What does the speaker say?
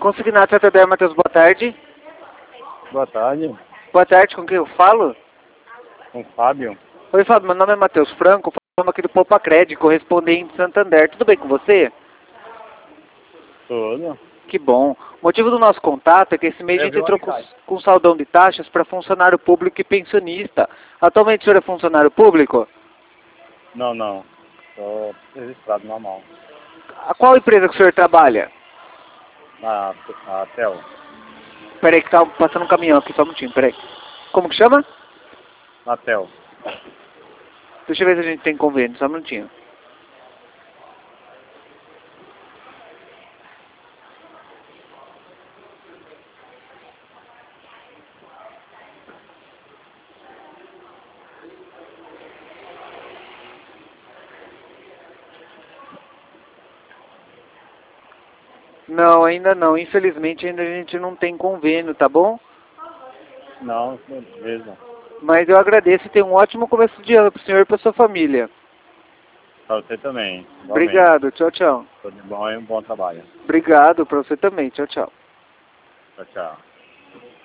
Consignato Atendeu, Matheus, boa tarde. Boa tarde, Boa tarde, com quem eu falo? com o Fábio. Oi, Fábio, meu nome é Matheus Franco, falando aqui do Poupa Crédito, correspondente Santander. Tudo bem com você? Tudo. Que bom. O motivo do nosso contato é que esse mês a gente entrou com saldão de taxas para funcionário público e pensionista. Atualmente o senhor é funcionário público? Não. Estou registrado normal. A qual empresa que o senhor trabalha? Na TEL. Peraí que tá passando um caminhão aqui, só um minutinho, peraí. Como que chama? Na TEL. Deixa eu ver se a gente tem convênio, só um minutinho. Não, ainda não. Infelizmente ainda a gente não tem convênio, tá bom? Não, beleza. Mas eu agradeço e tenho um ótimo começo de ano pro senhor e pra sua família. Para você também. Igualmente. Obrigado, tchau, tchau. Tudo de bom e um bom trabalho. Obrigado pra você também, tchau, tchau. Tchau, tchau.